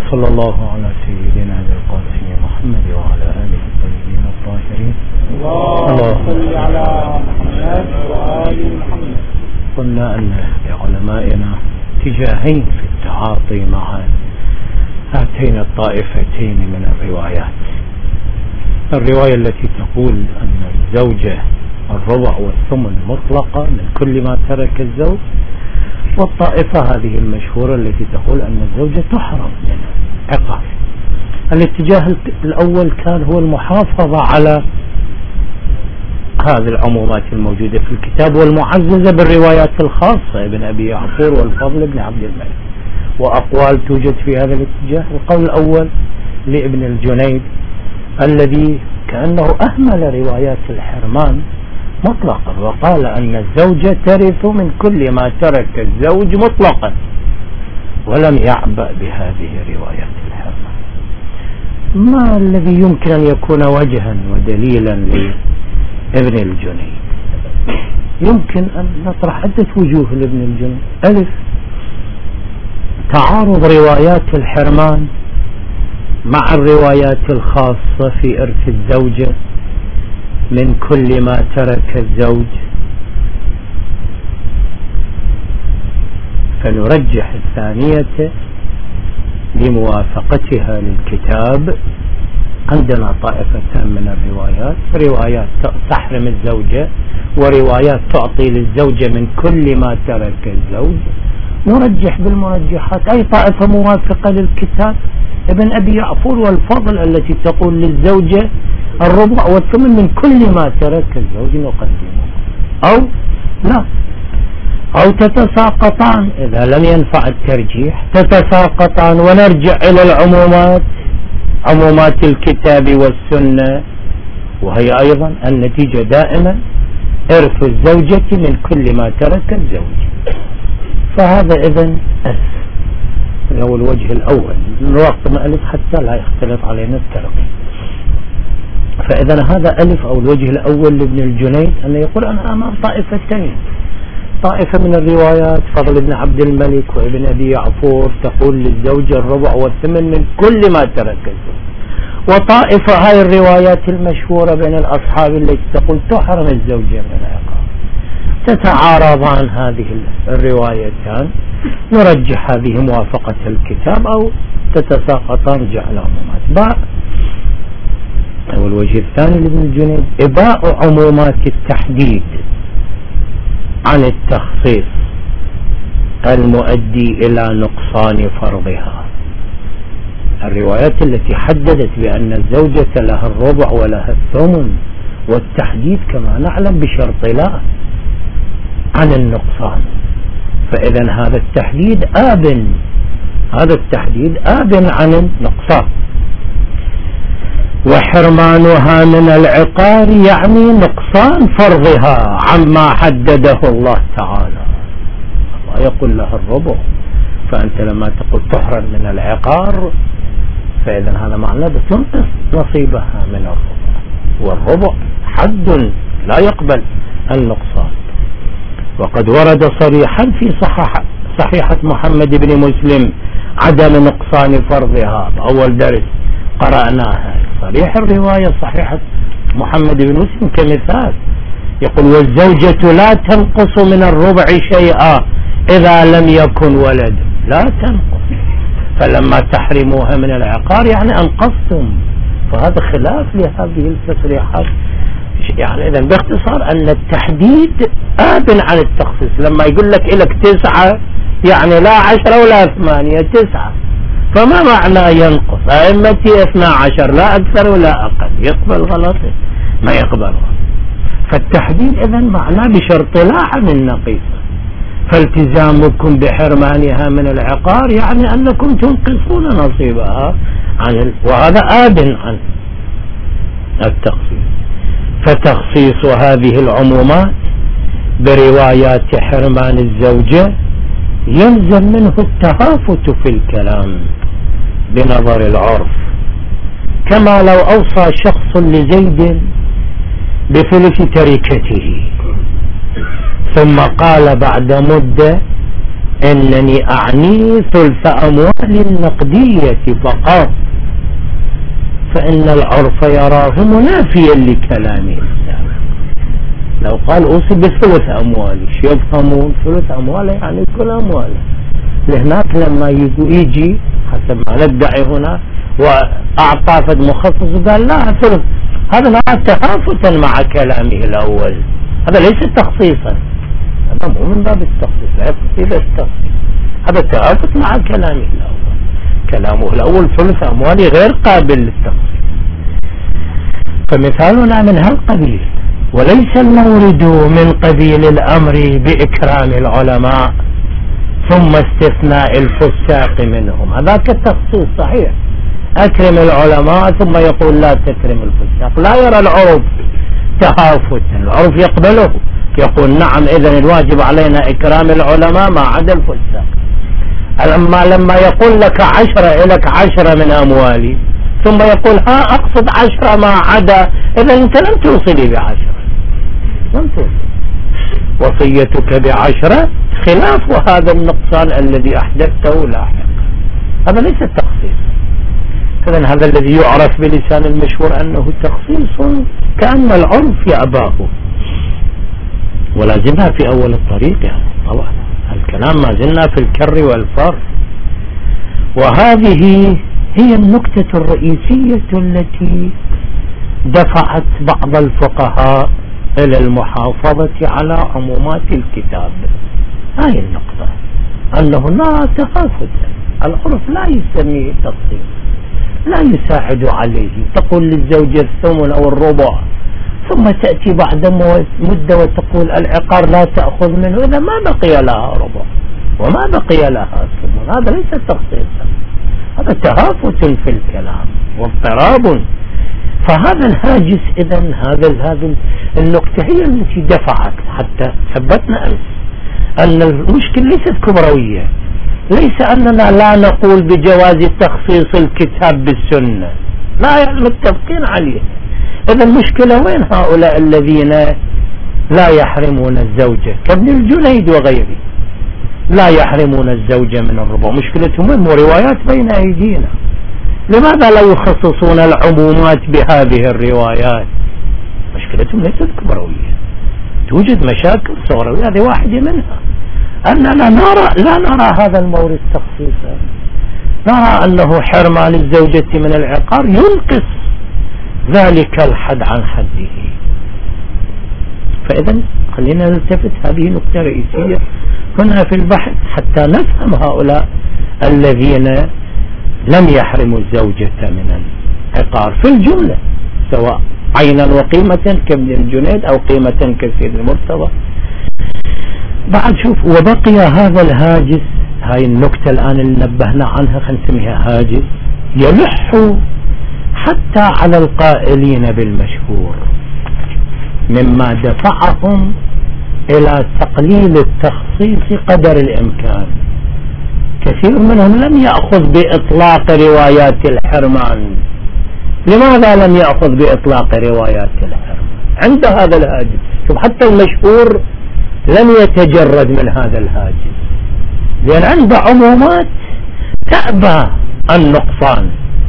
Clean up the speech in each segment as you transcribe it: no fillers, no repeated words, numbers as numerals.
وصلى الله على سيدنا القاسم محمد وعلى آله الطيبين الطاهرين. اللهم صل على محمد وآل محمد. قلنا أن لعلمائنا اتجاهين في التعاطي مع هاتين الطائفتين من الروايات. الرواية التي تقول أن الزوجة الربع والثمن مطلقة من كل ما ترك الزوج، والطائفة هذه المشهورة التي تقول أن الزوجة تحرم من عقاب. الاتجاه الأول كان هو المحافظة على هذه العمومات الموجودة في الكتاب والمعززة بالروايات الخاصة ابن أبي يعفور والفضل بن عبد الملك، وأقوال توجد في هذا الاتجاه. القول الأول لابن الجنيد الذي كأنه أهمل روايات الحرمان مطلقا، وقال أن الزوجة ترث من كل ما ترك الزوج مطلقا، ولم يعبأ بهذه روايات الحرمان. ما الذي يمكن أن يكون وجها ودليلا لابن الجنيد؟ يمكن أن نطرح عدة وجوه لابن الجنيد. ألف، تعارض روايات الحرمان مع الروايات الخاصة في إرث الزوجة من كل ما ترك الزوج، فنرجح الثانية لموافقتها للكتاب. عندنا طائفتان من الروايات، روايات تحرم الزوجة وروايات تعطي للزوجة من كل ما ترك الزوج. نرجح بالمرجحات أي طائفة موافقة للكتاب ابن أبي يعفور والفضل التي تقول للزوجة الربع والثمن من كل ما ترك الزوج نقدمه، أو لا، أو تتساقطان إذا لم ينفع الترجيح، تتساقطان ونرجع إلى العمومات، عمومات الكتاب والسنة، وهي أيضا النتيجة دائما إرث الزوجة من كل ما ترك الزوج. فهذا إذن هو الوجه الأول، نرقم ألف حتى لا يختلف علينا الترقيم. فإذا هذا ألف أو الوجه الأول لابن الجنيد أن يقول أنا أمام طائفتين، طائفة من الروايات فضل بن عبد الملك وابن أبي يعفور تقول للزوجة الربع والثمن من كل ما ترك الزوج، وطائفة هاي الروايات المشهورة بين الأصحاب التي تقول تحرم الزوجة من العقاب. تتعارضان هذه الروايتان، نرجح هذه موافقة الكتاب أو تتساقطان رجع العمومات. أو الوجه الثاني لابن الجنيد إباء عمومات التحديد عن التخصيص المؤدي إلى نقصان فرضها. الروايات التي حددت بأن الزوجة لها الربع ولها الثمن، والتحديد كما نعلم بشرط لا عن النقصان، فإذا هذا التحديد آب عن النقصان. وحرمانها من العقار يعني نقصان فرضها عما حدده الله تعالى. الله يقول لها الربع، فأنت لما تقول تحرم من العقار فإذا هذا معناه بتنقص نصيبها من الربع، والربع حد لا يقبل النقصان. وقد ورد صريحا في صحيحة محمد بن مسلم عدم نقصان فرضها، بأول درس قرأناها صريح الرواية صحيحة محمد بن مسلم كمثال، يقول والزوجة لا تنقص من الربع شيئا إذا لم يكن ولد، لا تنقص، فلما تحرموها من العقار يعني أنقصتم. فهذا خلاف لهذه التصريحات. يعني إذن باختصار أن التحديد آب عن التخصيص. لما يقول لك إلك 9 يعني لا 10 ولا 8، 9، فما معنى ينقص؟ أئمتي 12 لا أكثر ولا أقل، يقبل غلطه ما يقبله. فالتحديد إذن معناه بشرط لا عن النقيصة، فالتزامكم بحرمانها من العقار يعني أنكم تنقصون نصيبها وهذا آب عن التخصيص. فتخصيص هذه العمومات بروايات حرمان الزوجة يلزم منه التهافت في الكلام بنظر العرف، كما لو أوصى شخص لزيد بثلث تركته ثم قال بعد مدة إنني أعني ثلث أموال النقدية فقط، فإن العرف يراه منافيا لكلامه السابق. لو قال أوصي بثلث أموالي، شو يفهمون؟ ثلث أمواله يعني كل أمواله. لهناك لما يجي حسب ما ندعي هنا وأعطى فد مخصص وقال لا ثلث، هذا لا تهافتا مع كلامه الأول، هذا ليس تخصيصا، هذا مو من باب التخصيص، لا يقصد التخصيص، هذا تهافت مع كلامه الأول. كلامه الأول ثلث أموالي غير قابل للتخصيص. فمثالنا من هالقبيل، وليس المورد من قبيل الأمر بإكرام العلماء ثم استثناء الفساق منهم. هذاك التخصيص صحيح، أكرم العلماء ثم يقول لا تكرم الفساق. لا يرى العرف تهافتا، العرف يقبله، يقول نعم إذن الواجب علينا إكرام العلماء ما عدا الفساق. لما يقول لك 10 لك 10 من أموالي، ثم يقول ها أقصد 10 ما عدا، إذا أنت لم توصلي ب10، لم توصل. وصيتك ب10 خلاف هذا النقصان الذي أحدثته لاحقا، هذا ليس التخصيص. إذن هذا الذي يعرف بلسان المشهور أنه تخصيص كأن العرف يأباه، ولا زلنا في أول الطريق يعني. طبعا الكلام ما زلنا في الكر والفر، وهذه هي النكتة الرئيسية التي دفعت بعض الفقهاء إلى المحافظة على عمومات الكتاب. هاي النقطة، أنه لا تخافت، العرف لا يسميه تخصيص، لا يساعد عليه. تقول للزوجة الثمن أو الربع، ثم تأتي بعد مدة وتقول العقار لا تأخذ منه إذا ما بقي لها ربع وما بقي لها ثمن. هذا ليس تخصيصا، هذا تهافت في الكلام واضطراب. فهذا الهاجس، إذن هذا النقطة هي التي دفعت، حتى ثبتنا أمس أن المشكلة ليست كبروية، ليس أننا لا نقول بجواز تخصيص الكتاب بالسنة، لا متفقين عليه. إذا المشكلة وين هؤلاء الذين لا يحرمون الزوجة كابن الجنيد وغيره، لا يحرمون الزوجة من الربا؟ مشكلتهم وين؟ روايات بين أيدينا، لماذا لا يخصصون العمومات بهذه الروايات؟ مشكلتهم ليست كبروية، توجد مشاكل صغروية، هذه واحدة منها. أننا لا نرى هذا المورد تخصيصا، نرى أنه حرمان الزوجة من العقار ينقص ذلك الحد عن حده. فإذا خلينا نلتفت، هذه نقطة رئيسية هنا في البحث حتى نفهم هؤلاء الذين لم يحرموا الزوجة من العقار في الجملة، سواء عينا وقيمة كابن الجنيد أو قيمة كسيد المرتضى. بعد شوف، وبقي هذا الهاجس، هاي النكتة الآن اللي نبهنا عنها خلينا نسميها هاجس، يلح حتى على القائلين بالمشهور، مما دفعهم إلى تقليل التخصيص قدر الإمكان. كثير منهم لم يأخذ بإطلاق روايات الحرمان. لماذا لم يأخذ بإطلاق روايات الحرمان عند هذا الهاجس؟ شوف، حتى المشهور لم يتجرد من هذا الهاجس، لأن عنده عمومات تأبى النقصان.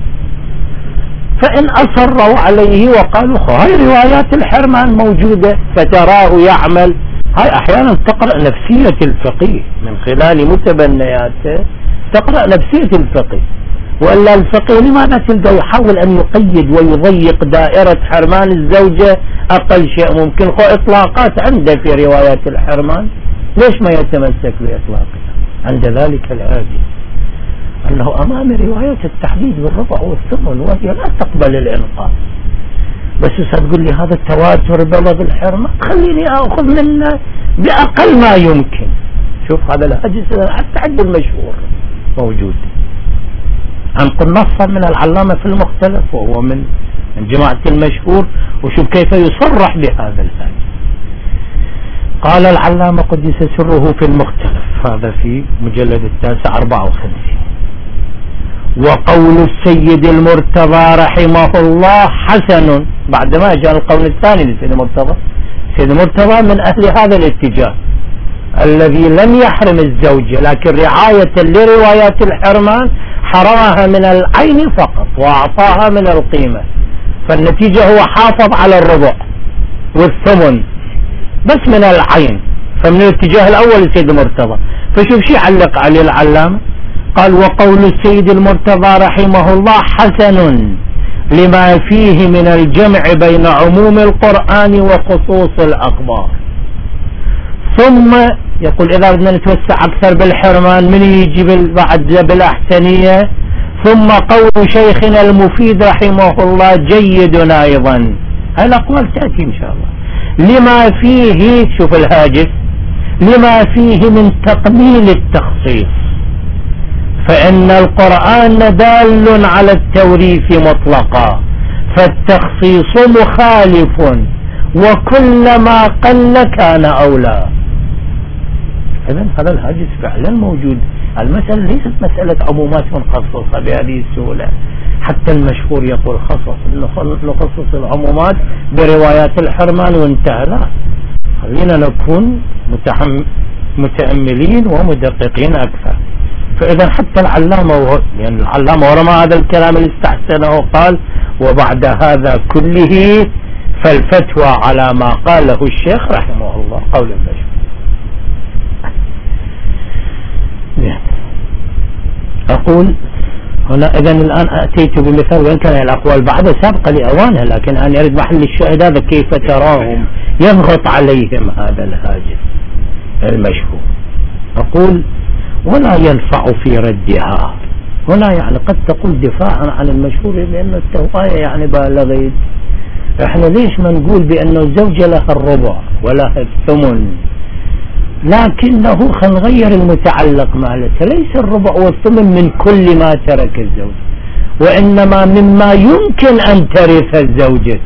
فإن أصروا عليه وقالوا هاي روايات الحرمان موجودة فتراه يعمل، هاي أحيانا تقرأ نفسية الفقيه من خلال متبنياته، تقرأ نفسية الفقيه. وإلا الفقيه لماذا تلقى يحاول أن يقيد ويضيق دائرة حرمان الزوجة أقل شيء ممكن؟ إطلاقات عنده في روايات الحرمان، ليش ما يتمسك بإطلاقها؟ عند ذلك الهاجس أنه أمام روايات التحديد بالربع والثمن، وهي لا تقبل الإنقاذ. بس ستقول لي هذا التواتر بلغ الحرمان، خليني أخذ منه بأقل ما يمكن. شوف هذا الهاجس حتى عند المشهور موجود. أنقل نصا من العلامة في المختلف وهو من جماعة المشهور، وشوف كيف يصرح بهذا الهاجس. قال العلامة قدس سره في المختلف، هذا في مجلد 9/54: وقول السيد المرتضى رحمه الله حسن. بعدما جاء القول الثاني للسيد المرتضى، السيد المرتضى من أهل هذا الاتجاه، الذي لم يحرم الزوجة لكن رعاية لروايات الحرمان حرمها من العين فقط وأعطاها من القيمة، فالنتيجة هو حافظ على الربع والثمن بس من العين. فمن الاتجاه الأول السيد المرتضى. فشوف شي علق عليه العلامة، قال: وقول السيد المرتضى رحمه الله حسن لما فيه من الجمع بين عموم القرآن وخصوص الأخبار. ثم يقول إذا بدنا نتوسع أكثر بالحرمان من يجي بعد بالأحسنية. ثم قول شيخنا المفيد رحمه الله جيد أيضا. هاي الأقوال تأتي إن شاء الله. لما فيه، شوف الهاجس، لما فيه من تقليل التخصيص، فإن القرآن دال على التوريث مطلقا، فالتخصيص مخالف وكلما قل كان أولى. إذن هذا الهاجس فعلا موجود. المسألة ليست مسألة عمومات مخصصة بهذه السهولة، حتى المشهور يقول نخصص العمومات بروايات الحرمان وانتهى. لا، خلينا نكون متأملين ومدققين أكثر. فإذا حتى العلامة يعني العلامة ورمى هذا الكلام اللي استحسنه قال: وبعد هذا كله فالفتوى على ما قاله الشيخ رحمه الله قول المشهور. أقول هنا إذن الآن أتيت بمثال، وإن كان الأقوال بعد سابقة لأوانها، لكن أنا أريد محل الشاهد هذا كيف تراهم يضغط عليهم هذا الهاجس المشهور. أقول: ولا ينفع في ردها. هنا يعني قد تقول دفاعا عن المشهور لأنه التوقيع يعني بالغيت. احنا ليش ما نقول بأنه الزوجة لها الربع ولها الثمن، لكنه خنغير المتعلق مالتها، ليس الربع والثمن من كل ما ترك الزوج، وإنما مما يمكن أن ترث الزوجة.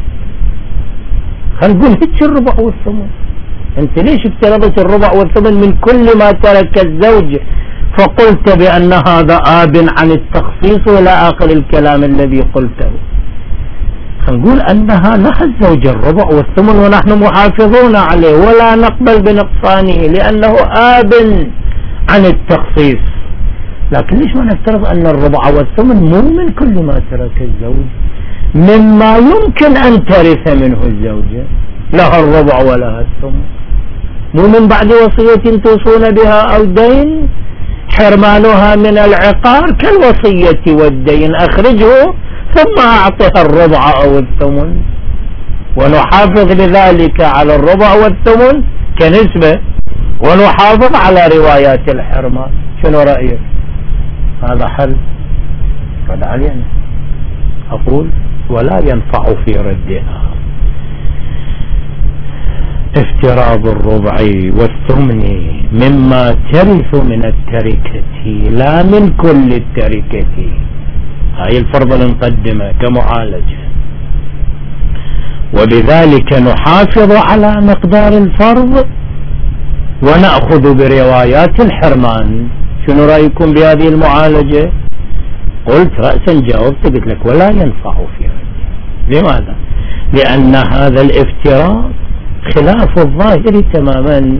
خلينا نقول هيك الربع والثمن. أنت ليش افترضت الربع والثمن من كل ما ترك الزوج فقلت بأن هذا آب عن التخصيص وإلى آخر الكلام الذي قلته؟ نقول أنها لها الزوج الربع والثمن ونحن محافظون عليه ولا نقبل بنقصانه لأنه آب عن التخصيص. لكن ليش ما نفترض أن الربع والثمن مو من كل ما ترك الزوج، مما يمكن أن ترث منه الزوجة، لها الربع ولها الثمن، مو من بعد وصية توصون بها أو دين، حرمانها من العقار كالوصية والدين، أخرجه ثم أعطها الربع أو الثمن، ونحافظ لذلك على الربع والثمن كنسبة، ونحافظ على روايات الحرمان. شنو رأيك؟ هذا حل رد علينا. أقول: ولا ينفع في ردها افتراض الربع والثمن مما ترث من التركة لا من كل التركة. هاي الفرض اللي نقدمه كمعالجة، وبذلك نحافظ على مقدار الفرض ونأخذ بروايات الحرمان. شنو رأيكم بهذه المعالجة؟ قلت رأسا جاوبت قلت لك: ولا ينفع في ردها. لماذا؟ لأن هذا الافتراض خلاف الظاهر تماما،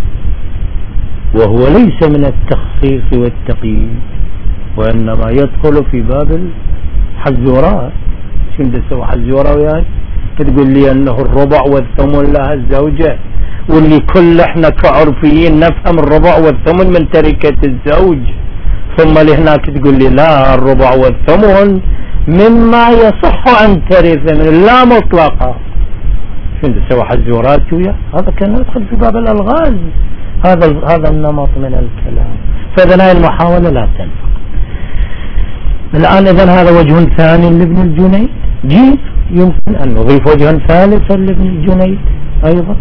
وهو ليس من التخصيص والتقييد، وإنما يدخل في باب الحزورات. شو بدي اسوي حزورة وياك؟ تقول لي أنه الربع والثمن لها الزوجة، واللي كل احنا كعرفيين نفهم الربع والثمن من تركة الزوج، ثم لهناك تقول لي لا، الربع والثمن مما يصح أن ترث من لا مطلقة. شو بدي اسوي حزورات وياه؟ هذا كان يدخل في باب الألغاز، هذا النمط من الكلام. فإذا هاي المحاولة لا تنفع. الآن إذن هذا وجه ثاني لابن الجنيد. جيد، يمكن أن نضيف وجها ثالثا لابن الجنيد أيضا: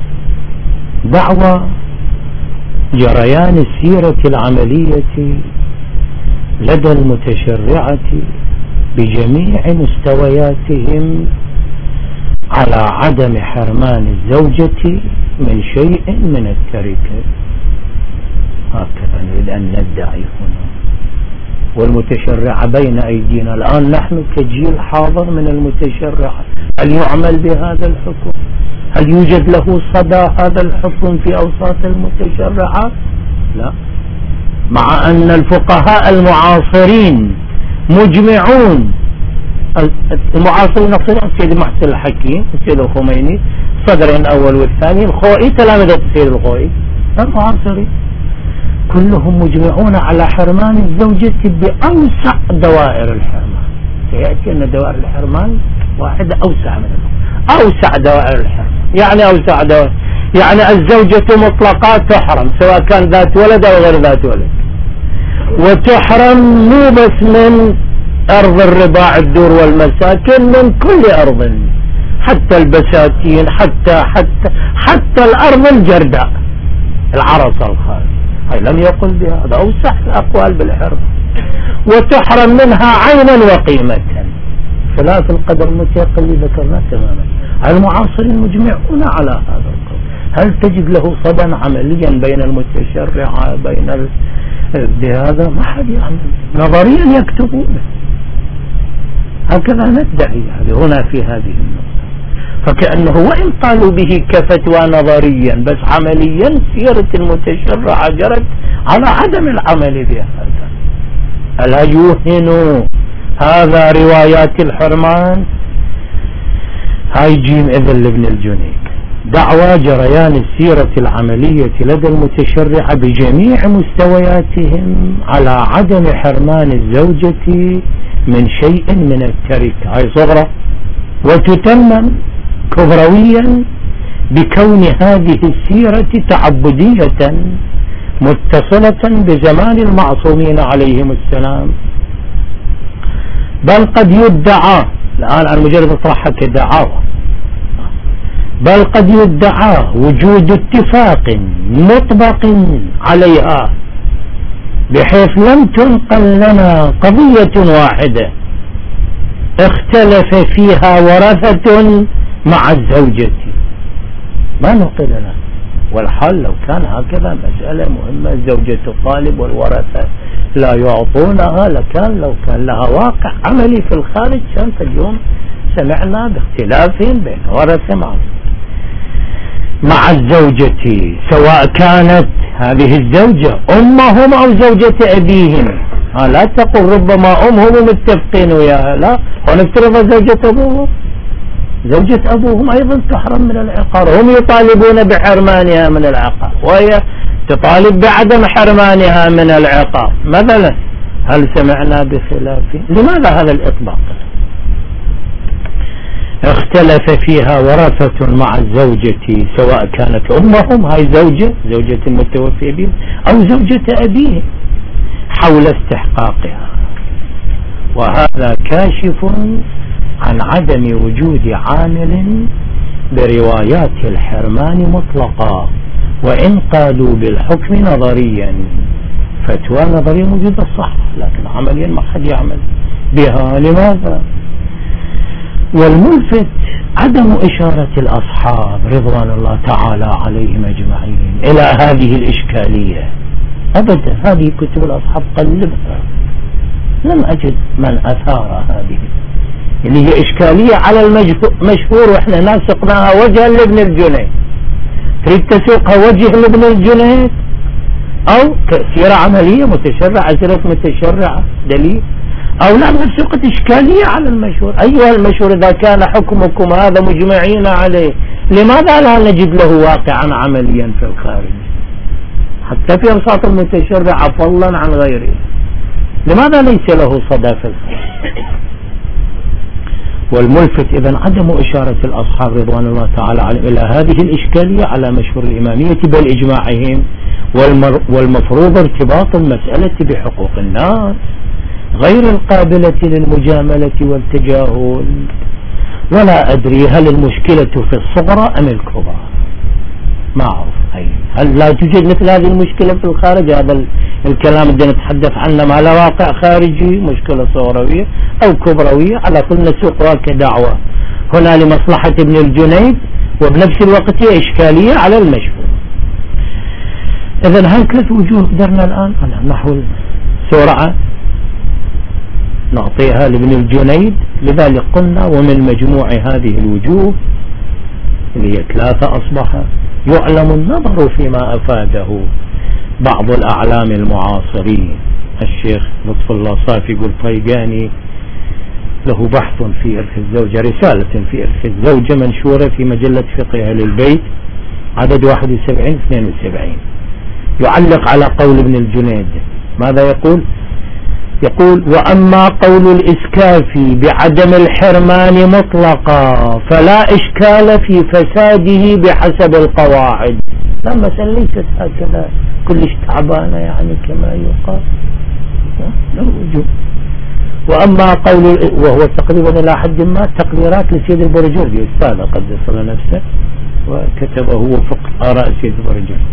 دعوى جريان السيرة العملية لدى المتشرعة بجميع مستوياتهم على عدم حرمان الزوجة من شيء من التركة. هكذا نريد أن ندعي هنا، والمتشرعة بين أيدينا الآن. نحن كجيل حاضر من المتشرعة، هل يعمل بهذا الحكم؟ هل يوجد له صدى هذا الحكم في أوساط المتشرعات؟ لا، مع أن الفقهاء المعاصرين مجمعون، المعاصرين نقصد السيد محسن الحكيم، السيد الخميني، الصدرين الأول والثاني، الخوئي، تلامذة السيد الخوئي، المعاصرين كلهم مجمعون على حرمان الزوجة بأوسع دوائر الحرمان. سيأتي أن دوائر الحرمان واحدة أوسع من أوسع دوائر الحرمان. يعني أوسع دوائر، يعني الزوجة مطلقات تحرم سواء كان ذات ولد أو غير ذات ولد، وتحرم مو بس من أرض الرضاع الدور والمساكن، من كل أرض، حتى البساتين، حتى الأرض الجرداء، العرصة الخارج، هاي لم يقل بها، هذا أوسع الأقوال بالحرم. وتحرم منها عينا وقيمة، خلاف القدر المتيقن اللي ذكرناه تماما. المعاصرين مجمعون على هذا القول. هل تجد له صدى عمليا بين المتشرعة بين بهذا؟ ما حد يعمل، نظريا يكتبونه، هكذا ندعي هنا في هذه النقطة. فكأنه وإن قالوا به كفتوى نظريا، بس عمليا سيرة المتشرعة جرت على عدم العمل بهذا. ألا يوهنوا هذا روايات الحرمان؟ هاي جيم إذن لابن الجنيد. دعوى جريان السيرة العملية لدى المتشرعة بجميع مستوياتهم على عدم حرمان الزوجة من شيء من التركة، هاي صغرى، وتتمم كبرويا بكون هذه السيرة تعبدية متصلة بزمان المعصومين عليهم السلام. بل قد يدعى، الآن أنا مجرد أطرحها كدعاوى، بل قد يدعى وجود اتفاق مطبق عليها، بحيث لم تنقل لنا قضية واحدة اختلف فيها ورثة مع الزوجة، ما نقل لنا. والحال لو كان هكذا مسألة مهمة، الزوجة تطالب والورثة لا يعطونها، لكان لو كان لها واقع عملي في الخارج كان اليوم سمعنا باختلاف بين ورثة مع الزوجة، سواء كانت هذه الزوجة أمهم أو زوجة أبيهم. لا تقل ربما أمهم متفقين وياها، لا، ونفترض زوجة أبوهم، زوجة أبوهم أيضا تحرم من العقار، هم يطالبون بحرمانها من العقار وهي تطالب بعدم حرمانها من العقار مثلا. هل سمعنا بخلاف؟ لماذا هذا الإطلاق؟ اختلف فيها ورثة مع الزوجة، سواء كانت أمهم، هاي زوجة المتوفي بهم، أو زوجة أبيهم، حول استحقاقها. وهذا كاشف عن عدم وجود عامل بروايات الحرمان مطلقا، وإن قالوا بالحكم نظريا، فتوى نظريا موجودة صح، لكن عمليا ما حد يعمل بها. لماذا؟ والملفت عدم إشارة الأصحاب رضوان الله تعالى عليهم أجمعين إلى هذه الإشكالية أبدا. هذه كتب الأصحاب قلبها، لم أجد من أثار هذه اللي هي إشكالية على المشهور، وإحنا ناسقناها وجها لابن الجنيد. تريد تسوقها وجه لابن الجنيد أو كسيرة عملية متشرعة، سيرة متشرعة دليل، أو لا نسوقة إشكالية على المشهور. أيها المشهور إذا كان حكمكم هذا مجمعين عليه، لماذا لا نجد له واقعا عمليا في الخارج حتى في أوساط المتشرعة فضلا عن غيره؟ لماذا ليس له صدى في الخارج؟ والملفت إذن عدم إشارة الأصحاب رضوان الله تعالى عليهم إلى هذه الإشكالية على مشهور الإمامية بل إجماعهم، والمفروض ارتباط المسألة بحقوق الناس غير القابلة للمجاملة والتجاهل. ولا أدري هل المشكلة في الصغرى أم الكبرى، ما أعرف. هل لا توجد مثل هذه المشكلة في الخارج؟ هذا الكلام اللي نتحدث عنه ما له واقع خارجي، مشكلة صغروية أو كبروية، على كل نسوقها كدعوة هنا لمصلحة ابن الجنيد، وبنفس الوقت هي إشكالية على المشهور. إذن هاي ثلاث وجوه قدرنا الآن على نحو سرعة نعطيها لابن الجنيد. لذلك قلنا ومن مجموع هذه الوجوه اللي هي 3 أصبح يعلم النظر فيما أفاده بعض الأعلام المعاصرين. الشيخ لطف الله صافي قلفيقاني له بحث في إرث الزوجة، رسالة في إرث الزوجة منشورة في مجلة فقه أهل البيت عدد 71-72، يعلق على قول ابن الجنيد. ماذا يقول؟ يقول: وأما قول الإسكافي بعدم الحرمان مطلقا فلا إشكال في فساده بحسب القواعد. لا، مثلا ليست هكذا كلش تعبانة يعني كما يقال، لا وجود. وأما قول، وهو تقريبا إلى حد ما تقديرات لسيد البرجردي أستاذ قدس الله نفسه، وكتبه وفق آراء سيد البرجردي.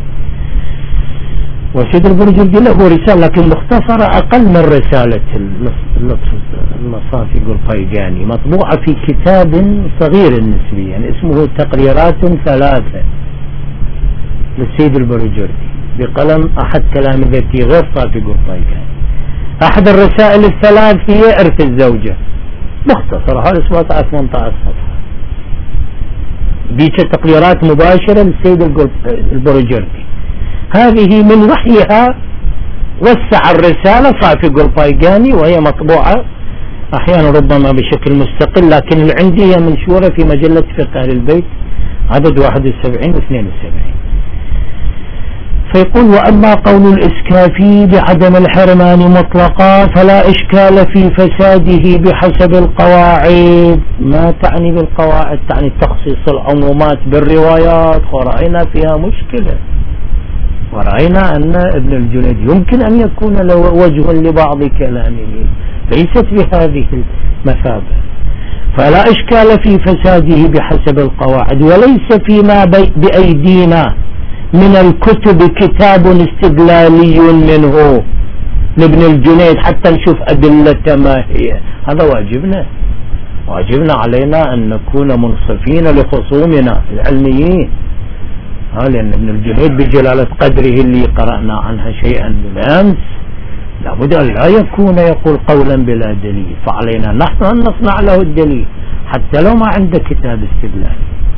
وسيد البرجردي له رسالة لكن مختصرة أقل من رسالة المصافي قلفيقاني، مطبوعة في كتاب صغير نسبيا اسمه تقريرات 3 للسيد البرجردي بقلم أحد تلامذته غير صافي قلفيقاني. أحد الرسائل 3 هي إرث الزوجة، مختصرة، هذا اسمها 18 صفحة، ديك تقريرات مباشرة للسيد البرجردي. هذه من وحيها وسع الرسالة صافي قلفيقاني، وهي مطبوعة أحيانا ربما بشكل مستقل، لكن اللي عندي هي منشورة في مجلة فقه أهل البيت عدد 71-72. فيقول: وأما قول الإسكافي بعدم الحرمان مطلقا فلا إشكال في فساده بحسب القواعد. ما تعني بالقواعد؟ تعني تخصيص العمومات بالروايات، ورأينا فيها مشكلة، ورأينا أن ابن الجنيد يمكن أن يكون له وجه لبعض كلامه، ليست بهذه المثابة. فلا إشكال في فساده بحسب القواعد، وليس فيما بأيدينا من الكتب كتاب استدلالي منه لابن الجنيد حتى نشوف أدلة ما هي. هذا واجبنا علينا أن نكون منصفين لخصومنا العلميين، لأن ابن الجنيد بجلالة قدره اللي قرأنا عنها شيئا بالأمس لابد أن لا يكون يقول قولا بلا دليل، فعلينا نحن أن نصنع له الدليل حتى لو ما عنده كتاب استدلال.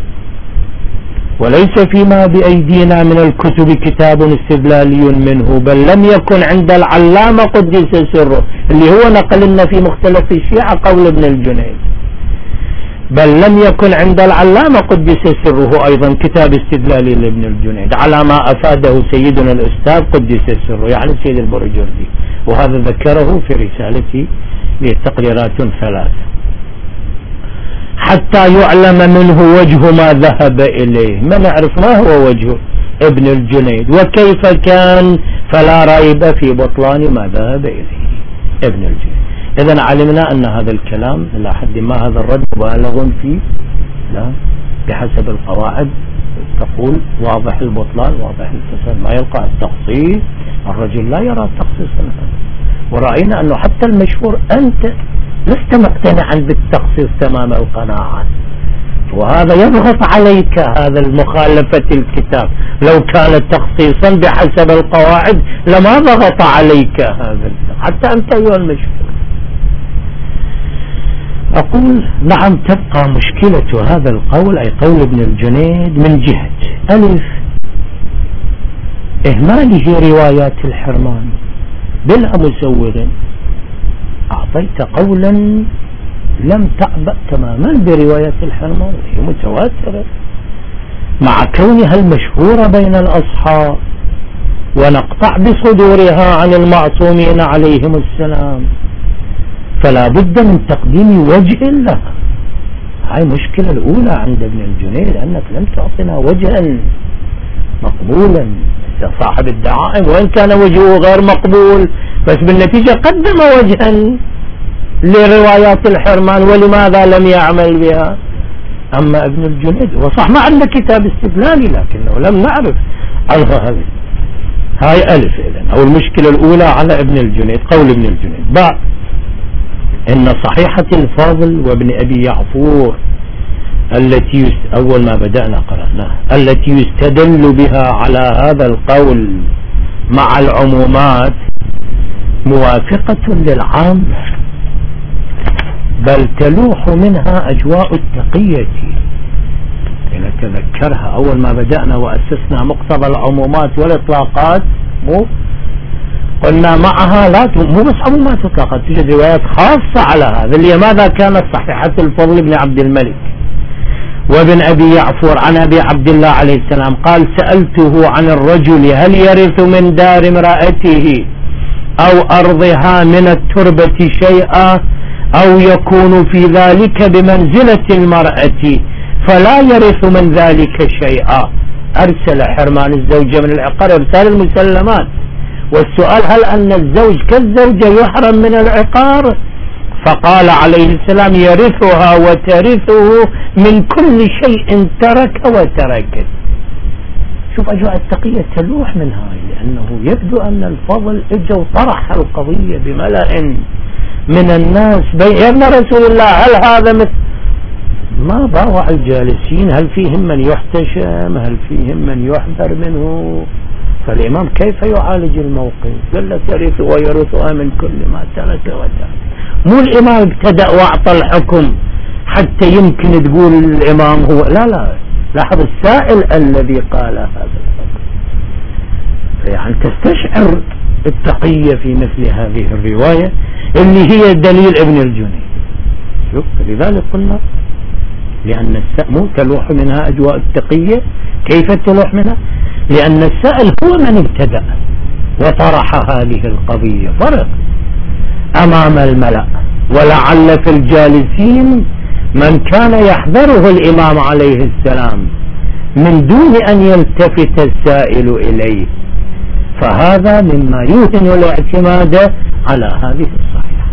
وليس فيما بأيدينا من الكتب كتاب استدلالي منه، بل لم يكن عند العلامة قدس سره، اللي هو نقل لنا في مختلف الشيعة قول ابن الجنيد، بل لم يكن عند العلامة قدس سره أيضا كتاب استدلالي لابن الجنيد على ما أفاده سيدنا الأستاذ قدس سره، يعني سيد البرجردي، وهذا ذكره في رسالتي لتقريرات 3، حتى يعلم منه وجه ما ذهب إليه. ما نعرف ما هو وجه ابن الجنيد وكيف كان، فلا ريب في بطلان ما ذهب إليه ابن الجنيد. إذن علمنا أن هذا الكلام إلى حد ما هذا الرد بالغ فيه، لا بحسب القواعد تقول واضح البطلان واضح الفساد، ما يلقى التخصيص، الرجل لا يرى تخصيصا هذا. ورأينا أنه حتى المشهور أنت لست مقتنعا بالتخصيص تمام القناعة، وهذا يضغط عليك، هذا المخالفة الكتاب لو كانت تخصيصا بحسب القواعد لما ضغط عليك هذا، حتى أنت أيها المشهور. أقول نعم تبقى مشكلة هذا القول أي قول ابن الجنيد من جهة ألف إهماله روايات الحرمان بلا مسوغ، أعطيت قولا لم تعبأ تماما برواية الحرمان وهي متواترة مع كونها المشهورة بين الأصحاب ونقطع بصدورها عن المعصومين عليهم السلام، فلا بد من تقديم وجه لها. هاي المشكلة الأولى عند ابن الجنيد، أنك لم تعطينا وجها مقبولا. صاحب الدعائم وإن كان وجهه غير مقبول بس بالنتيجة قدم وجها لروايات الحرمان، ولماذا لم يعمل بها؟ أما ابن الجنيد وصح ما عندنا كتاب استدلالي لكنه لم نعرف عنها هذه. هاي ألف إذن أو المشكلة الأولى على ابن الجنيد قول ابن الجنيد. باء إن صحيحة الفاضل وابن أبي يعفور التي أول ما بدأنا قرأناها التي يستدل بها على هذا القول مع العمومات موافقة للعام، بل تلوح منها أجواء التقية نتذكرها أول ما بدأنا وأسسنا مقتضى العمومات والإطلاقات، قلنا معها لا مو بس عمومات إطلاقات، توجد روايات خاصة على هذا. لماذا كانت صحيحة الفضل بن عبد الملك وابن أبي يعفور عن أبي عبد الله عليه السلام قال: سألته عن الرجل هل يرث من دار امرأته أو أرضها من التربة شيئا أو يكون في ذلك بمنزلة المرأة فلا يرث من ذلك شيئا. أرسل حرمان الزوجة من العقار إرسال المسلمات، والسؤال هل أن الزوج كالزوجة يحرم من العقار؟ فقال عليه السلام: يرثها وترثه من كل شيء ترك وتركت. شوف أجواء التقية تلوح من هاي، لأنه يبدو أن الفضل اجى وطرح القضية بملأ من الناس يا ابن رسول الله هل هذا مثل ما باوع الجالسين، هل فيهم من يحتشم، هل فيهم من يحذر منه؟ فالإمام كيف يعالج الموقف؟ قال ترث ويرثها من كل ما ترك وترك. مو الإمام ابتدأ واعطى الحكم حتى يمكن تقول الإمام هو لا لاحظ السائل الذي قال هذا الحكم. يعني تستشعر التقية في مثل هذه الرواية اللي هي دليل ابن الجنيد. شوف لذلك قلنا لأن مو تلوح منها أجواء التقية. كيف تلوح منها؟ لأن السائل هو من ابتدأ وطرح هذه القضية، فرق أمام الملأ، ولعل في الجالسين من كان يحذره الإمام عليه السلام من دون أن يلتفت السائل إليه، فهذا مما يوهن الاعتماد على هذه الصحيحة.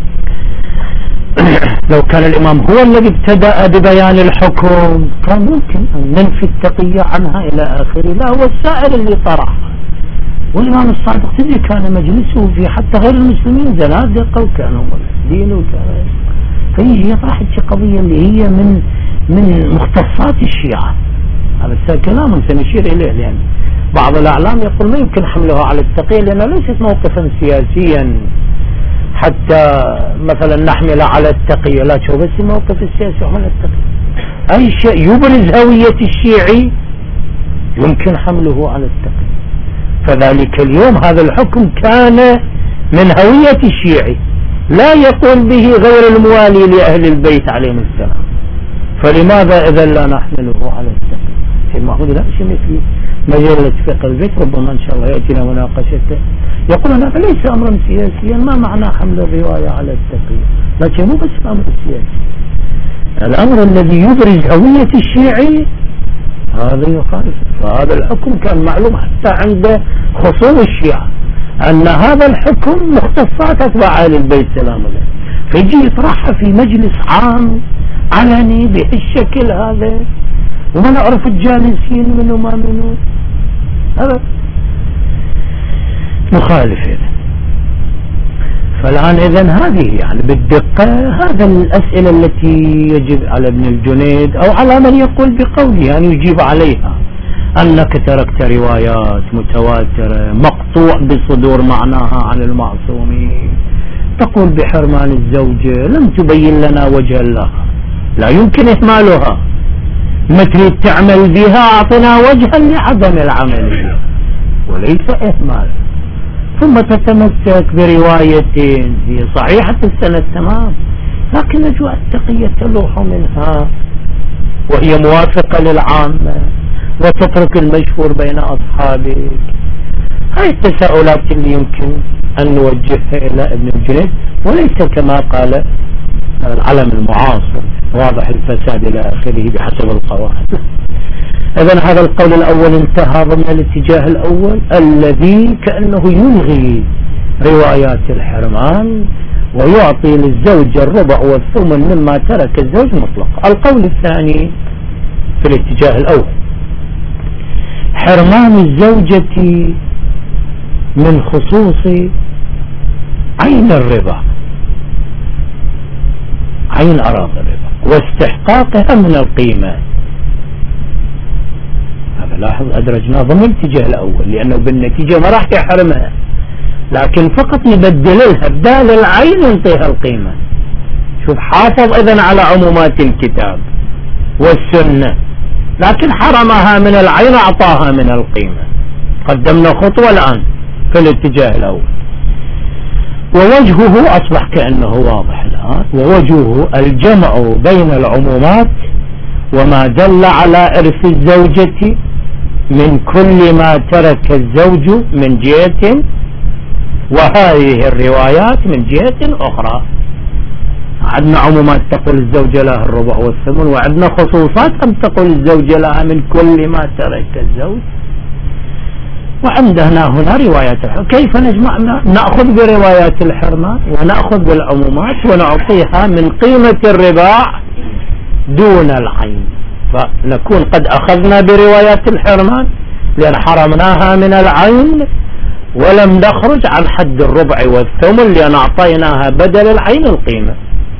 لو كان الإمام هو الذي ابتدأ ببيان الحكم كان ممكن أن ننفي التقية عنها إلى آخره، لا هو السائل اللي طرح. والإمام الصادق تدري كان مجلسه في حتى غير المسلمين زنادقة وكانوا ملحدين وكذا، فيجي يطرح قضية اللي هي من مختصات الشيعة. هذا كلام سنشير إليه، لأن بعض الأعلام يقول ما يمكن حملها على التقية لأنها ليست موقفا سياسيا حتى مثلا نحمل على التقية، لا شو بس الموقف السياسي على التقية. أي شيء يبرز هوية الشيعي يمكن حمله على التقية. فذلك اليوم هذا الحكم كان من هوية الشيعي لا يقول به غير الموالي لأهل البيت عليهم السلام، فلماذا إذا لا نحمله على التقية؟ في المعهود لا شيء في مجلة فقه البيت ربما إن شاء الله يأتينا مناقشته، يقولون هذا ليس أمرا سياسيا، ما معنى حمل الرواية على التقية؟ لكن مو بس الأمر السياسي، الأمر الذي يبرز هوية الشيعي هذا يخالف. فهذا الحكم كان معلوم حتى عند خصوم الشيعة أن هذا الحكم مختصات أتباع أهل البيت سلام الله، فيجي يطرحها في مجلس عام علني بهالشكل هذا وما نعرف الجالسين منه ما منه، هذا مخالف. فالآن إذن هذه يعني بالدقة هذا الأسئلة التي يجب على ابن الجنيد أو على من يقول بقوله يعني يجيب عليها. أنك تركت روايات متواترة مقطوع بصدور معناها عن المعصومين، تقول بحرمان الزوجة لم تبين لنا وجه الله، لا يمكن إهمالها، ما تريد تعمل بها أعطنا وجها لعدم العمل بها وليس إهمال. ثم تتمسك بروايتين هي صحيحة السند تمام، لكن أجواء التقية تلوح منها وهي موافقة للعامة وتترك المشهور بين أصحابك. هاي التساؤلات اللي يمكن أن نوجهها إلى ابن الجنيد، وليس كما قال العلم المعاصر واضح الفساد إلى آخره بحسب القواعد. إذن هذا القول الأول انتهى ضمن الاتجاه الأول الذي كأنه يلغي روايات الحرمان ويعطي للزوج الربع والثمن مما ترك الزوج مطلقا. القول الثاني في الاتجاه الأول حرمان الزوجة من خصوص عين الربا، عين أراضي الربا واستحقاقها من القيمة. هذا لاحظ أدرجناه ضمن الاتجاه الأول لأنه بالنتيجة ما راح يحرمها، لكن فقط يبدل لها بدال العين ينطيها القيمة. شوف حافظ إذن على عمومات الكتاب والسنة لكن حرمها من العين أعطاها من القيمة. قدمنا خطوة الآن في الاتجاه الأول، ووجهه أصبح كأنه واضح الآن. ووجهه الجمع بين العمومات وما دل على إرث الزوجة من كل ما ترك الزوج من جهة، وهذه الروايات من جهة أخرى. عندنا عمومات تقول الزوجة لها الربع والثمن، وعندنا خصوصات أم تقول الزوجة لها من كل ما ترك الزوج. وعندنا هنا روايات الحرمان. كيف نجمعنا؟ نأخذ بروايات الحرمان ونأخذ بالعمومات ونعطيها من قيمة الرباع دون العين، فنكون قد أخذنا بروايات الحرمان لأن حرمناها من العين، ولم نخرج عن حد الربع والثمن لأن أعطيناها بدل العين القيمة.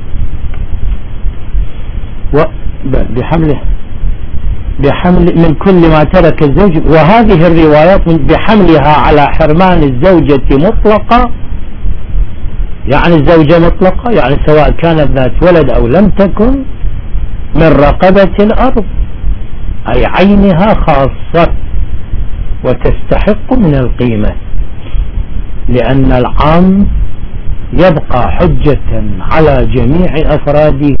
بحمل من كل ما ترك الزوج. وهذه الروايات بحملها على حرمان الزوجة مطلقة، يعني الزوجة مطلقة يعني سواء كانت ذات ولد أو لم تكن، من رقبة الأرض، أي عينها خاصة وتستحق من القيمة، لأن العام يبقى حجة على جميع أفراده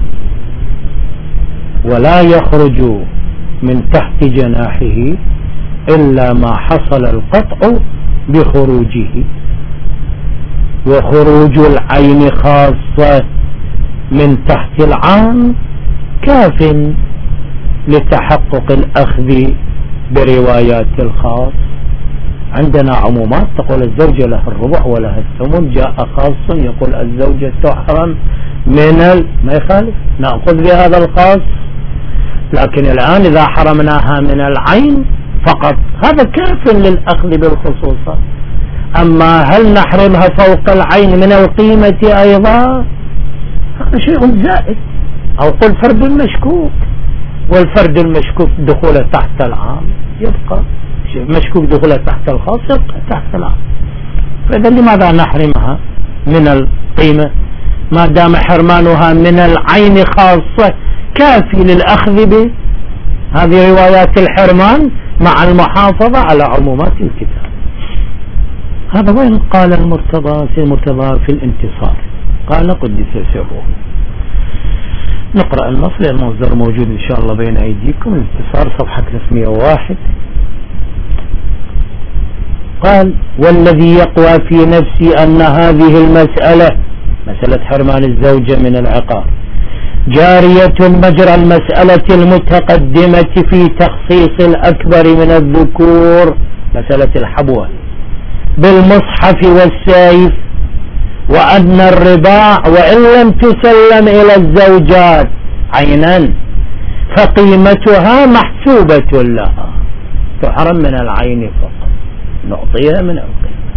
ولا يخرج من تحت جناحه إلا ما حصل القطع بخروجه. وخروج العين خاصة من تحت العام كاف لتحقق الأخذ بروايات الخاص. عندنا عمومات تقول الزوجة لها الربع ولها الثمن، جاء خاص يقول الزوجة تحرم من ما يخالف، نأخذ بهذا الخاص. لكن الآن إذا حرمناها من العين فقط هذا كاف للأخذ بالخصوصات. أما هل نحرمها فوق العين من القيمة أيضا؟ هذا شيء زائد. أو قل فرد مشكوك، والفرد المشكوك دخوله تحت العام يبقى مشكوك، دخوله تحت الخاص يبقى تحت العام. فإذا لماذا نحرمها من القيمة ما دام حرمانها من العين خاصة كافي للأخذ بهذه روايات الحرمان مع المحافظة على عمومات الكتاب. هذا وين قال المرتضى في الانتصار؟ قال قدس سره. نقرأ النص لأن المصدر موجود إن شاء الله بين أيديكم. الانتصار صفحة 301. قال: والذي يقوى في نفسي أن هذه المسألة، مسألة حرمان الزوجة من العقار، جارية مجرى المسألة المتقدمة في تخصيص الأكبر من الذكور، مسألة الحبوة، بالمصحف والسيف، وأن الرباع وإن لم تسلم إلى الزوجات عينا فقيمتها محسوبة لها، تحرم من العين فقط، نعطيها من القيمة.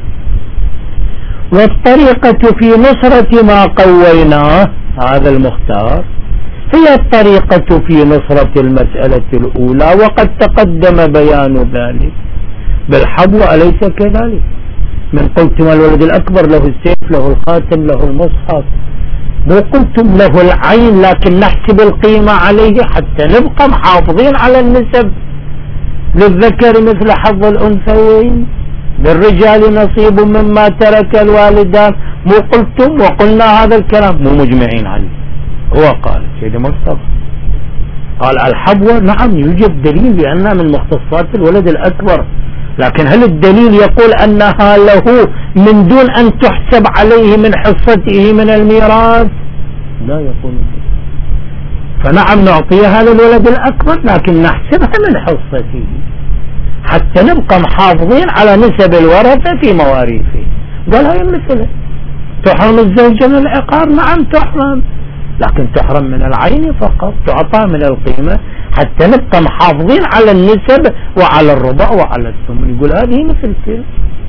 والطريقة في نصرة ما قويناه، هذا المختار، هي الطريقة في نصرة المسألة الأولى، وقد تقدم بيان ذلك بالحبوة، أليس كذلك؟ من قلتم الولد الأكبر له السيف له الخاتم له المصحف، لو قلتم له العين لكن نحسب القيمة عليه حتى نبقى محافظين على النسب، للذكر مثل حظ الأنثيين، للرجال نصيب مما ترك الوالدان. مو قلتم وقلنا هذا الكلام، مو مجمعين عليه. هو قال سيدي مصطفى قال الحبوة نعم يوجد دليل بأنها من مختصات الولد الأكبر، لكن هل الدليل يقول أنها له من دون أن تحسب عليه من حصته من الميراث؟ لا يقول. فنعم نعطيها للولد الأكبر لكن نحسبها من حصته حتى نبقى محافظين على نسب الورثة في مواريثه. قال هاي المثلة تحرم الزوجة من العقار، نعم تحرم، لكن تحرم من العين فقط، تعطى من القيمة حتى نبقى محافظين على النسب وعلى الربع وعلى الثمن. يقول هذه مثل كده.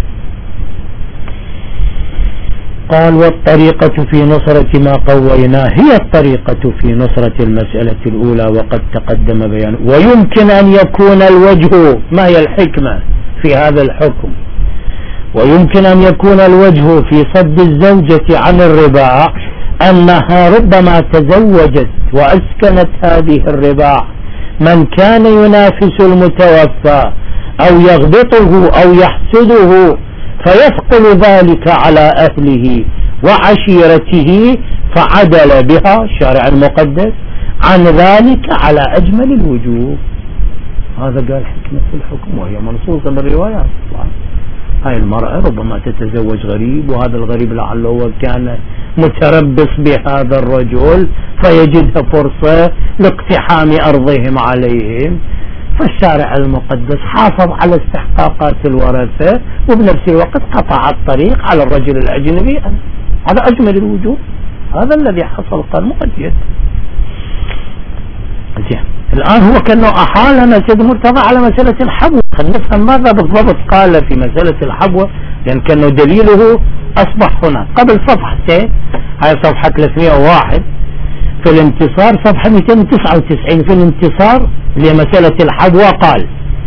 قال: والطريقة في نصرة ما قويناه هي الطريقة في نصرة المسألة الأولى، وقد تقدم بيانه. ويمكن أن يكون الوجه، ما هي الحكمة في هذا الحكم؟ ويمكن أن يكون الوجه في صد الزوجة عن الرباع أنها ربما تزوجت وأسكنت هذه الرباع من كان ينافس المتوفى أو يغبطه أو يحسده فيثقل ذلك على أهله وعشيرته، فعدل بها الشارع المقدس عن ذلك على أجمل الوجوه. هذا قال حكمة الحكم وهي منصوصة بالروايات. هاي المرأة ربما تتزوج غريب، وهذا الغريب لعله هو كان متربص بهذا الرجل فيجدها فرصة لاقتحام أرضهم عليهم، فالشارع المقدس حافظ على استحقاقات الورثة وبنفس الوقت قطع الطريق على الرجل الأجنبي. هذا أجمل الوجوه، هذا الذي حصل. قال مؤدية. الآن هو كأنه أحالنا سيد مرتضى على مسألة الحبوة. خلينا نفهم ماذا بالضبط قال في مسألة الحبوة، لأن كأنه دليله أصبح هنا قبل صفحتين. هاي صفحة 301 في الانتصار، صفحة 299 في الانتصار لمسألة الحبوة. قال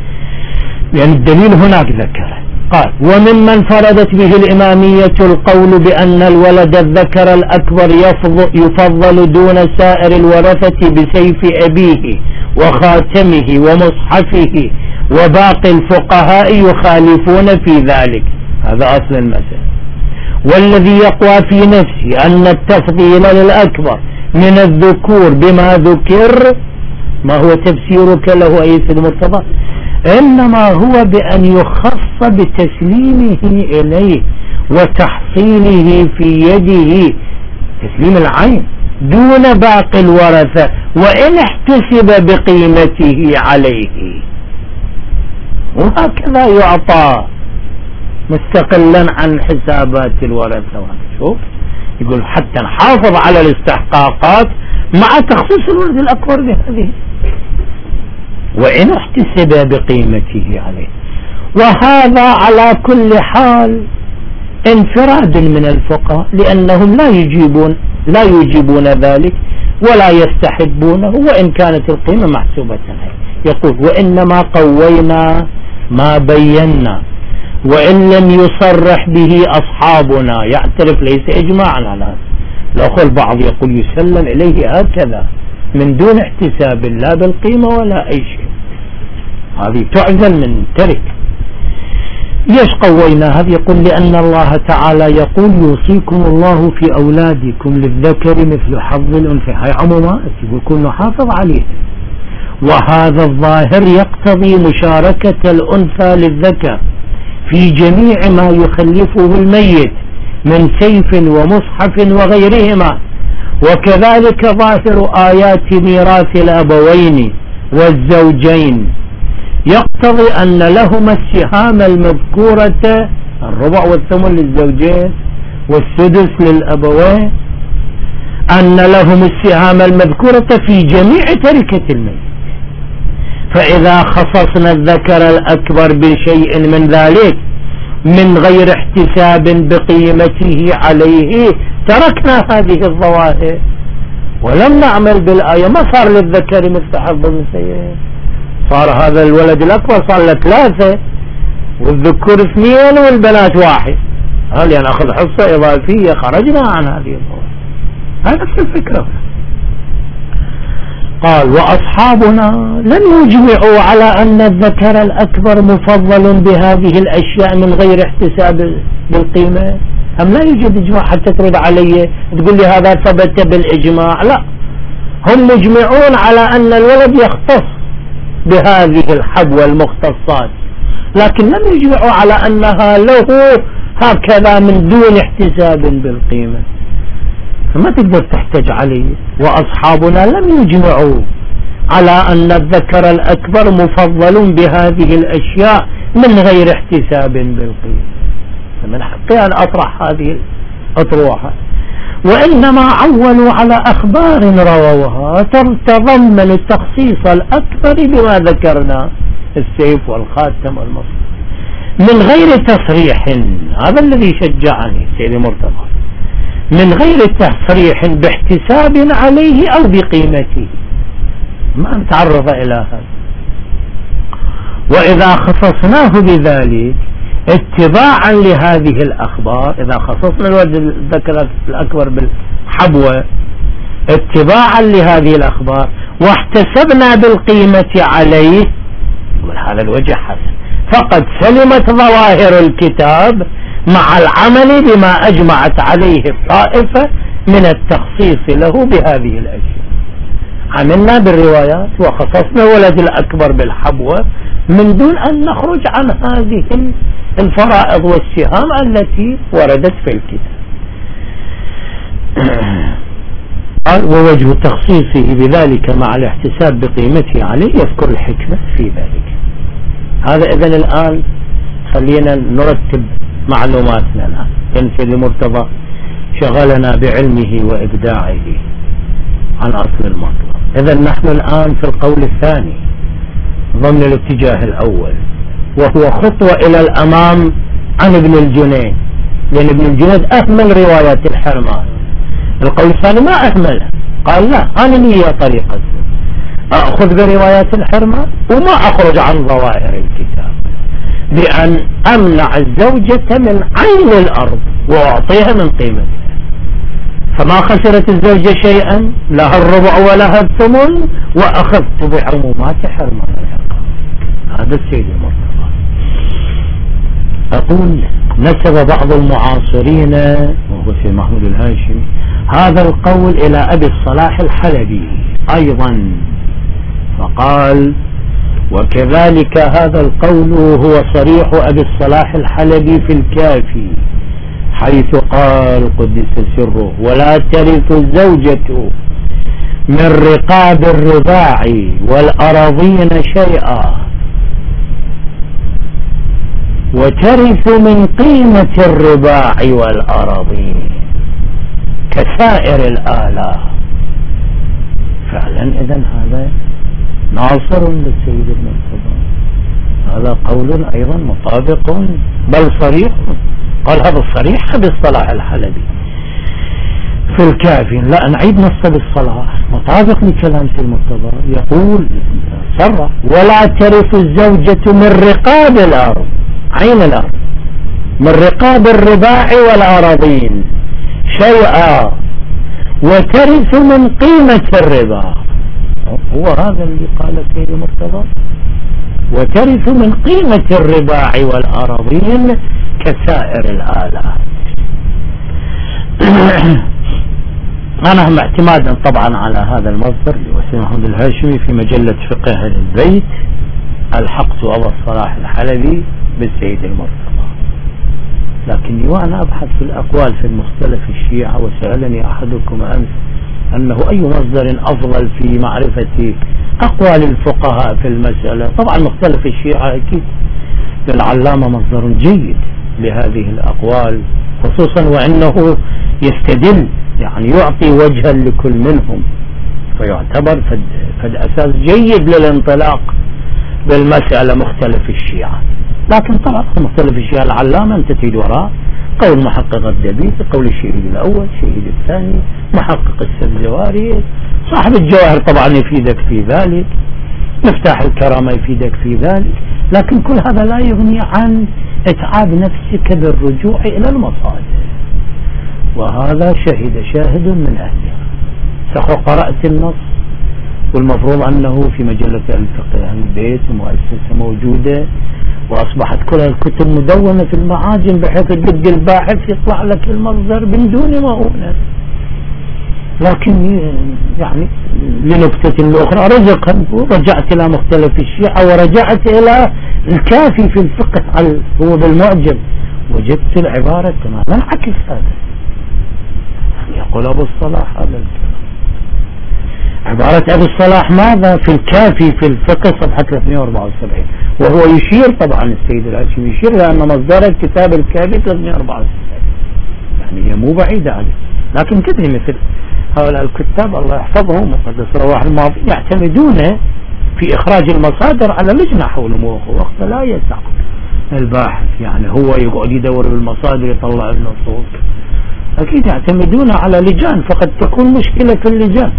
لأن الدليل هناك ذكر، قال وممن فردت به الإمامية القول بأن الولد الذكر الأكبر يفضل دون سائر الورثة بسيف أبيه وخاتمه ومصحفه، وباقي الفقهاء يخالفون في ذلك. هذا أصل المسألة. والذي يقوى في نفسي أن التفضيل للأكبر من الذكور بما ذكر، ما هو تفسيرك له أي سيد مرتضى؟ إنما هو بأن يخص بتسليمه إليه وتحصيله في يده، تسليم العين دون باقي الورثة، وإن احتسب بقيمته عليه، وهكذا يعطى مستقلا عن حسابات الورثة. شوف يقول حتى نحافظ على الاستحقاقات مع تخصيص الولد الأكبر بهذه، وإن احتسب بقيمته عليه. وهذا على كل حال انفراد من الفقهاء، لأنهم لا يجيبون ذلك ولا يستحبونه، وإن كانت القيمة محسوبة عليه. يقول وإنما قوينا ما بينا، وإن لم يصرح به أصحابنا، يعترف ليس إجماعا على هذا. الأخوة البعض يقول يسلم إليه هكذا من دون احتساب لا بالقيمة ولا أي شيء، هذه تعزل من ترك. ليش قوينا هذا؟ يقول لأن الله تعالى يقول يوصيكم الله في أولادكم للذكر مثل حظ الأنثيين. هاي عمومات يقول كن نحافظ عليه، وهذا الظاهر يقتضي مشاركة الأنثى للذكر في جميع ما يخلفه الميت من سيف ومصحف وغيرهما، وكذلك ظاهر آيات ميراث الأبوين والزوجين يقتضي أن لهما السهام المذكورة، الربع والثمن للزوجين والسدس للأبوين، أن لهم السهام المذكورة في جميع تركة الميت. فإذا خصصنا الذكر الأكبر بشيء من ذلك من غير احتساب بقيمته عليه تركنا هذه الظواهر ولم نعمل بالآية. ما صار للذكر مثل حظ الأنثيين، صار هذا الولد الأكبر صار له 3 والذكور 2 والبنات 1. هل يعني أخذ حصة إضافية؟ خرجنا عن هذه الظواهر. هذا نفس الفكرة. قال وأصحابنا لم يجمعوا على أن الذكر الأكبر مفضل بهذه الأشياء من غير احتساب بالقيمة. هم لا يوجد إجماع حتى ترد علي تقول لي هذا ثبت بالإجماع. لا، هم مجمعون على أن الولد يختص بهذه الحبوة المختصات، لكن لم يجمعوا على أنها له هكذا من دون احتساب بالقيمة، فما تقدر تحتج عليه. وأصحابنا لم يجمعوا على أن الذكر الأكبر مفضل بهذه الأشياء من غير احتساب بالقيمة، فمن حقي أن أطرح هذه الأطروحة. وإنما عولوا على أخبار رووها تتضمن التخصيص الأكبر بما ذكرنا، السيف والخاتم والمصحف، من غير تصريح. هذا الذي شجعني سيدي مرتضى، من غير تصريح باحتساب عليه أو بقيمته، ما نتعرض إلى هذا. وإذا خصصناه بذلك اتباعا لهذه الأخبار، إذا خصصنا الولد الذكر الأكبر بالحبوة اتباعا لهذه الأخبار واحتسبنا بالقيمة عليه، هذا الوجه حسن، فقد سلمت ظواهر الكتاب مع العمل بما أجمعت عليه الطائفة من التخصيص له بهذه الأشياء. عملنا بالروايات وخصصنا ولد الأكبر بالحبوة من دون أن نخرج عن هذه الفرائض والسهام التي وردت في الكتاب. ووجه تخصيصه بذلك مع الاحتساب بقيمته عليه يذكر الحكمة في ذلك. هذا إذن الآن خلينا نرتب معلوماتنا الآن. سيدي مرتضى شغلنا بعلمه وإبداعه عن أصل المطلب. إذن نحن الآن في القول الثاني ضمن الاتجاه الأول، وهو خطوة إلى الأمام عن ابن الجنيد، لأن ابن الجنيد أهمل روايات الحرمان. القول الثاني ما أهملها، قال لا، أنا لي طريقة أخذ بروايات الحرمان وما أخرج عن ظواهر الكتاب، بأن أمنع الزوجة من عين الأرض وأعطيها من قيمتها، فما خسرت الزوجة شيئا، لها الربع ولها الثمن، وأخذت بعمومات حرمان العقاب. هذا السيد المرتضى. أقول نسب بعض المعاصرين وهو سيد محمود الهاشمي هذا القول إلى أبي الصلاح الحلبي أيضا، فقال: وكذلك هذا القول هو صريح أبي الصلاح الحلبي في الكافي، حيث قال قدس سره: ولا ترث الزوجة من رقاب الرباع والأراضين شيئا، وترث من قيمة الرباع والأراضين كسائر الآلاء. فعلا إذن هذا ناصر للسيد المرتضى، هذا قول أيضا مطابق بل صريح. قال هذا صريح بالصلاح الحلبي في الكافي. لا نعيد نص بالصلاح مطابق لكلام سيد المرتضى، يقول صرح: ولا ترث الزوجة من رقاب الأرض، عين الأرض، من رقاب الرباع والأراضين شيئا، وترث من قيمة الربا. هو هذا اللي قال سيد المرتضى: وترث من قيمة الرباع والأراضين كسائر الآلات. أنا هم اعتمادا طبعا على هذا المصدر لوسيم محمود الهاشمي في مجلة فقه أهل البيت ألحقت أبا الصلاح الحلبي بالسيد المرتضى، لكني وأنا أبحث في الأقوال في المختلف الشيعة وسألني أحدكم أمس أنه أي مصدر أفضل في معرفة أقوال الفقهاء في المسألة. طبعا مختلف الشيعة أكيد للعلامة مصدر جيد لهذه الأقوال، خصوصا وأنه يستدل، يعني يعطي وجها لكل منهم، فيعتبر فد أساس جيد للانطلاق بالمسألة مختلف الشيعة. لكن طبعا مختلف الشيعة العلامة أنت تريد وراء قول محقق الدبيث، قول الشهيد الأول، الشهيد الثاني، محقق السبزواري، صاحب الجواهر طبعا يفيدك في ذلك، مفتاح الكرامة يفيدك في ذلك، لكن كل هذا لا يغني عن اتعاب نفسك بالرجوع إلى المصادر، وهذا شهد شاهد من أهلها. قرأت النص، والمفروض أنه في مجلة الفقه أهل البيت مؤسسة موجودة، وأصبحت كل الكتب مدونة في المعاجم بحيث تدق الباحث يطلع لك المصدر من دون مؤونة. لكن يعني لنكتة أخرى رزقا ورجعت إلى مختلف الشيعة ورجعت إلى الكافي في الفقه هو بالمعجم، وجدت العبارة تماما عكس هذا. يقول أبو الصلاح هذا الكلام، عبارة أبو الصلاح ماذا في الكافي في الفقه صفحة 374، وهو يشير طبعا السيد الهاشمي يشير لأن مصدر الكتاب الكافي 374، يعني هي مو بعيدة عليه. لكن كثير مثل هؤلاء الكتاب الله يحفظهم وقدس رواه الماضي يعتمدون في إخراج المصادر على لجنة حولهم، وقت لا يسع الباحث يعني هو يقعد يدور بالمصادر يطلع النصوص، أكيد يعتمدون على لجان، فقد تكون مشكلة في اللجان.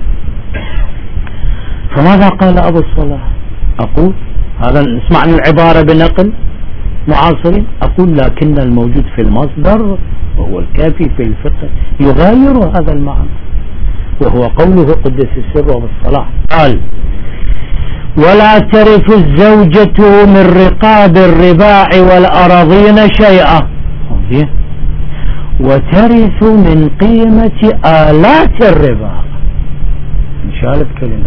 فماذا قال أبو الصلاح؟ أقول هذا نسمع العبارة بنقل معاصرين، أقول لكن الموجود في المصدر وهو الكافي في الفقه يغاير هذا المعنى، وهو قوله قدس السر بالصلاح. قال ولا ترث الزوجة من رقاب الرباع والأراضين شيئا، وترث من قيمة آلات الرباع. انشالت كلمة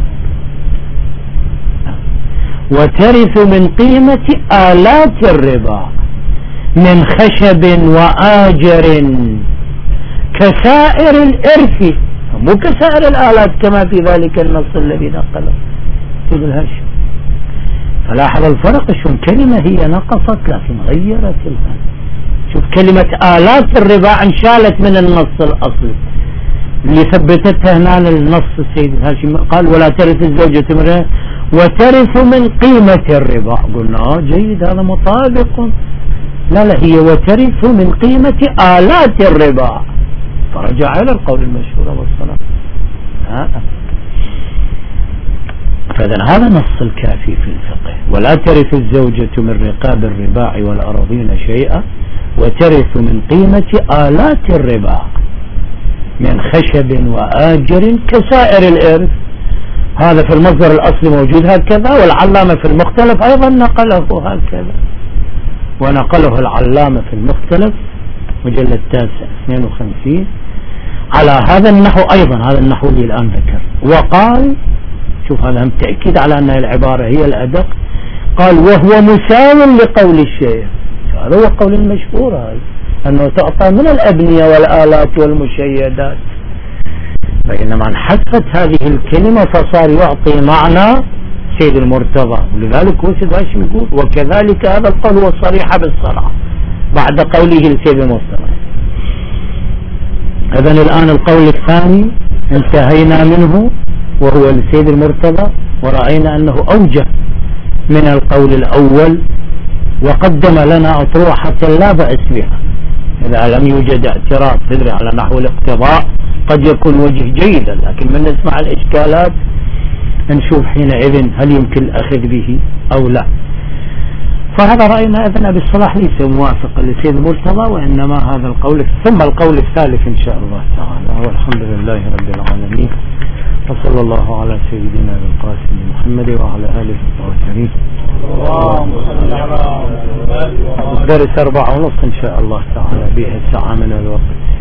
وترث من قيمة آلات الرباع من خشب وآجر كسائر الإرث، مو كسائر الآلات كما في ذلك النص الذي نقله سيد الهاشم. فلاحظ الفرق، شو كلمة هي نقصت لكن غيرت الآن. شوف كلمة آلات الرباع انشالت من النص الأصلي اللي ثبتتها هنا النص السيد الهاشم. قال ولا ترث الزوجة منها وترث من قيمة الرباع. قلنا جيد هذا مطابق. لا هي وترث من قيمة آلات الرباع، فرجع إلى القول المشهور والصلاة. فإذا هذا نص الكافي في الفقه. ولا ترث الزوجة من رقاب الرباع والأراضين شيئا وترث من قيمة آلات الرباع من خشب وآجر كسائر الإرث. هذا في المصدر الأصلي موجود هكذا، والعلامة في المختلف أيضا نقله هكذا، ونقله العلامة في المختلف مجلد 9 52 على هذا النحو أيضا، هذا النحو اللي الآن ذكر. وقال شوف هذا هم تأكيد على أن العبارة هي الأدق. قال وهو مساو لقول الشيخ. هذا هو قول المشهور، هذا أنه تعطى من الأبنية والآلات والمشيدات، فإنما انحذفت هذه الكلمة فصار يعطي معنى سيد المرتضى. ولذلك هو سيد هاشم يقول وكذلك هذا القول هو الصريح بالصلاة بعد قوله لسيد المرتضى. إذن الآن القول الثاني انتهينا منه وهو لسيد المرتضى، ورأينا أنه أوجه من القول الأول، وقدم لنا أطروحة لا بأس بها. إذا لم يوجد اعتراض تدري على نحو الاقتضاء قد يكون وجه جيدا، لكن من نسمع الإشكالات نشوف حينئذ هل يمكن الأخذ به أو لا. فهذا رأينا ابن أبي الصلاح ليس موافقا لسيد المرتضى، وإنما هذا القول ثم القول الثالث إن شاء الله تعالى. والحمد لله رب العالمين، وصلى الله على سيدنا القاسم محمد وعلى آله الطاهرين. الدرس 4:30 إن شاء الله تعالى، به الساعة من الوقت.